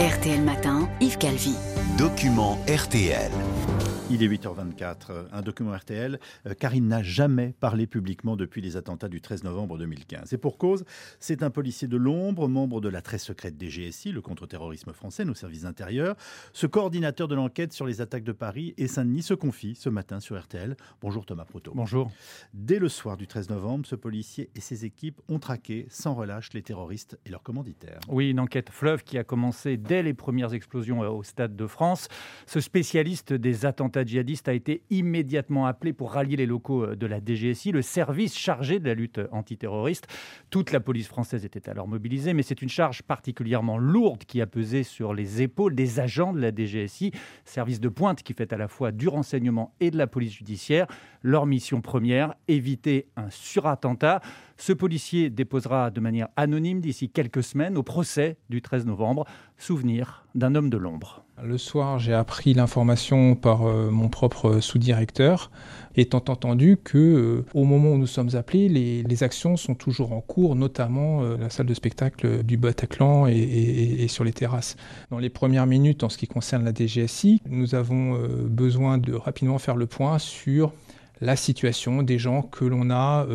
RTL Matin, Yves Calvi. Document RTL. Il est 8h24, un document RTL. Karine n'a jamais parlé publiquement depuis les attentats du 13 novembre 2015. Et pour cause, c'est un policier de l'ombre, membre de la très secrète DGSI, le contre-terrorisme français, nos services intérieurs. Ce coordinateur de l'enquête sur les attaques de Paris et Saint-Denis se confie ce matin sur RTL. Bonjour Thomas Proto. Bonjour. Dès le soir du 13 novembre, ce policier et ses équipes ont traqué sans relâche les terroristes et leurs commanditaires. Oui, une enquête fleuve qui a commencé dès les premières explosions au Stade de France. Ce spécialiste des attentats djihadistes a été immédiatement appelé pour rallier les locaux de la DGSI, le service chargé de la lutte antiterroriste. Toute la police française était alors mobilisée, mais c'est une charge particulièrement lourde qui a pesé sur les épaules des agents de la DGSI, service de pointe qui fait à la fois du renseignement et de la police judiciaire. Leur mission première, éviter un surattentat. Ce policier déposera de manière anonyme d'ici quelques semaines au procès du 13 novembre, souvenir d'un homme de l'ombre. Le soir, j'ai appris l'information par mon propre sous-directeur, étant entendu que au moment où nous sommes appelés, les actions sont toujours en cours, notamment la salle de spectacle du Bataclan et sur les terrasses. Dans les premières minutes, en ce qui concerne la DGSI, nous avons besoin de rapidement faire le point sur la situation des gens que l'on a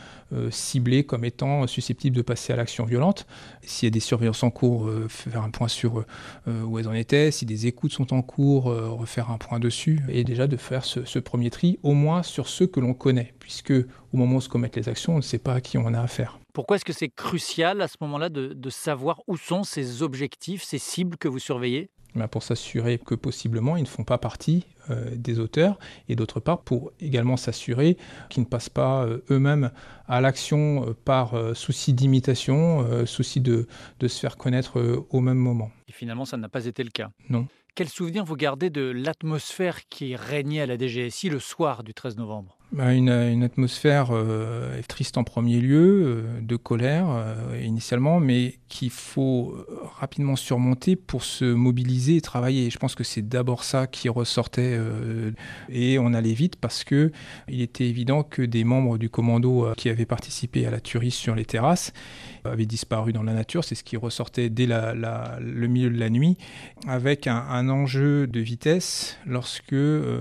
ciblés comme étant susceptibles de passer à l'action violente. S'il y a des surveillances en cours, faire un point sur où elles en étaient. Si des écoutes sont en cours, refaire un point dessus. Et déjà de faire ce premier tri, au moins sur ceux que l'on connaît, puisque au moment où se commettent les actions, on ne sait pas à qui on a affaire. Pourquoi est-ce que c'est crucial à ce moment-là de savoir où sont ces objectifs, ces cibles que vous surveillez ? Pour s'assurer que possiblement ils ne font pas partie des auteurs, et d'autre part pour également s'assurer qu'ils ne passent pas eux-mêmes à l'action par souci d'imitation, souci de se faire connaître au même moment. Et finalement, ça n'a pas été le cas. Non. Quel souvenir vous gardez de l'atmosphère qui régnait à la DGSI le soir du 13 novembre ? Une atmosphère triste en premier lieu, de colère initialement, mais qu'il faut rapidement surmonter pour se mobiliser et travailler. Et je pense que c'est d'abord ça qui ressortait et on allait vite parce que il était évident que des membres du commando qui avaient participé à la tuerie sur les terrasses avaient disparu dans la nature. C'est ce qui ressortait dès le milieu de la nuit, avec un enjeu de vitesse lorsque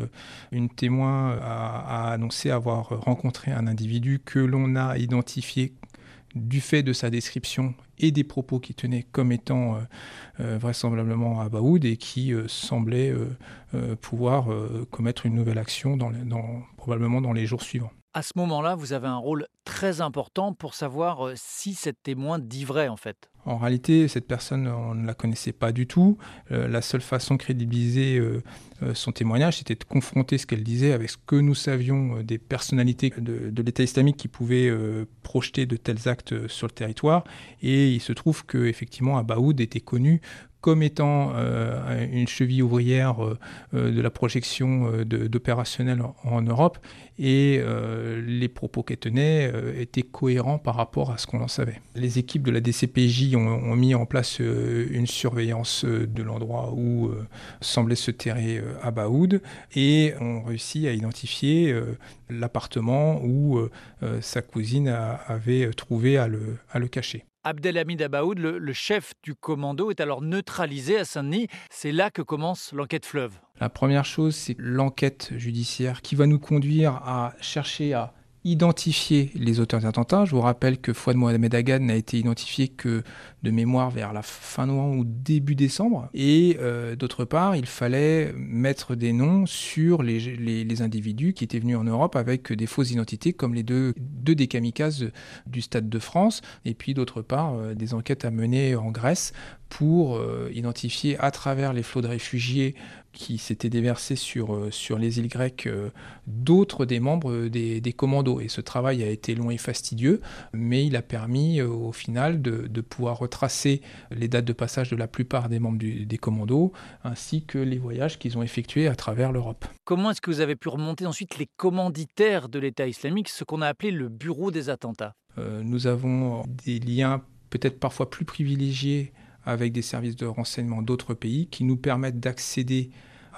une témoin a annoncé avoir rencontré un individu que l'on a identifié du fait de sa description et des propos qu'il tenait comme étant vraisemblablement à Baoud et qui semblait pouvoir commettre une nouvelle action probablement dans les jours suivants. À ce moment-là, vous avez un rôle très important pour savoir si cette témoin dit vrai en fait. En réalité, cette personne, on ne la connaissait pas du tout. La seule façon de crédibiliser son témoignage, c'était de confronter ce qu'elle disait avec ce que nous savions des personnalités de l'État islamique qui pouvaient projeter de tels actes sur le territoire. Et il se trouve qu'effectivement, Abaoud était connu comme étant une cheville ouvrière de la projection d'opérationnels en Europe. Et les propos qu'elle tenait étaient cohérents par rapport à ce qu'on en savait. Les équipes de la DCPJ ont mis en place une surveillance de l'endroit où semblait se terrer Abaoud et ont réussi à identifier l'appartement où sa cousine avait trouvé à le cacher. Abdelhamid Abaoud, le chef du commando, est alors neutralisé à Saint-Denis. C'est là que commence l'enquête fleuve. La première chose, c'est l'enquête judiciaire qui va nous conduire à chercher à identifier les auteurs des attentats. Je vous rappelle que Fouad Mohamed Agad n'a été identifié que de mémoire vers la fin novembre ou début décembre. Et d'autre part, il fallait mettre des noms sur les individus qui étaient venus en Europe avec des fausses identités, comme les deux des kamikazes du Stade de France. Et puis d'autre part, des enquêtes à mener en Grèce pour identifier à travers les flots de réfugiés qui s'étaient déversés sur les îles grecques d'autres des membres des commandos. Et ce travail a été long et fastidieux, mais il a permis au final de pouvoir retracer les dates de passage de la plupart des membres des commandos, ainsi que les voyages qu'ils ont effectués à travers l'Europe. Comment est-ce que vous avez pu remonter ensuite les commanditaires de l'État islamique, ce qu'on a appelé le bureau des attentats ? Nous avons des liens peut-être parfois plus privilégiés avec des services de renseignement d'autres pays qui nous permettent d'accéder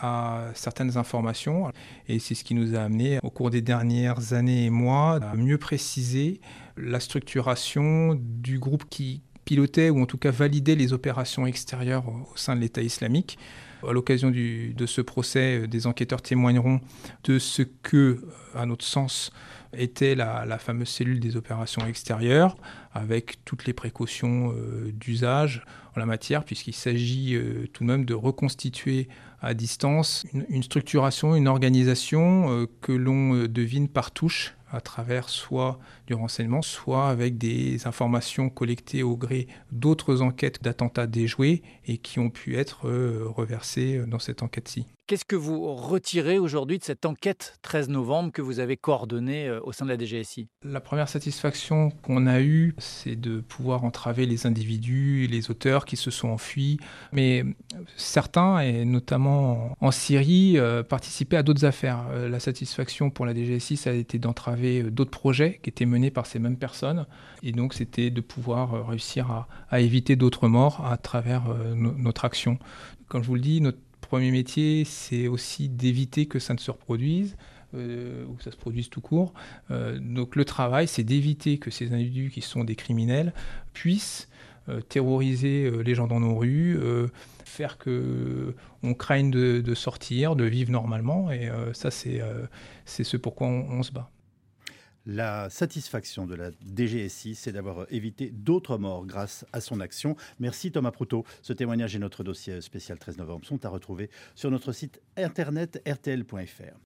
à certaines informations. Et c'est ce qui nous a amené au cours des dernières années et mois à mieux préciser la structuration du groupe qui pilotait ou en tout cas validait les opérations extérieures au sein de l'État islamique. À l'occasion de ce procès, des enquêteurs témoigneront de ce que, à notre sens, était la fameuse cellule des opérations extérieures, avec toutes les précautions d'usage en la matière, puisqu'il s'agit tout de même de reconstituer à distance une structuration, une organisation que l'on devine par touche, à travers soit du renseignement, soit avec des informations collectées au gré d'autres enquêtes d'attentats déjoués et qui ont pu être reversées dans cette enquête-ci. Qu'est-ce que vous retirez aujourd'hui de cette enquête 13 novembre que vous avez coordonnée au sein de la DGSI ? La première satisfaction qu'on a eue, c'est de pouvoir entraver les individus et les auteurs qui se sont enfuis. Mais certains, et notamment en Syrie, participaient à d'autres affaires. La satisfaction pour la DGSI, ça a été d'entraver d'autres projets qui étaient menés par ces mêmes personnes. Et donc, c'était de pouvoir réussir à éviter d'autres morts à travers notre action. Comme je vous le dis, notre premier métier, c'est aussi d'éviter que ça ne se reproduise, ou que ça se produise tout court. Donc le travail, c'est d'éviter que ces individus qui sont des criminels puissent terroriser les gens dans nos rues, faire qu'on craigne de sortir, de vivre normalement. Et ça, c'est ce pourquoi on se bat. La satisfaction de la DGSI, c'est d'avoir évité d'autres morts grâce à son action. Merci Thomas Proutot. Ce témoignage et notre dossier spécial 13 novembre sont à retrouver sur notre site internet rtl.fr.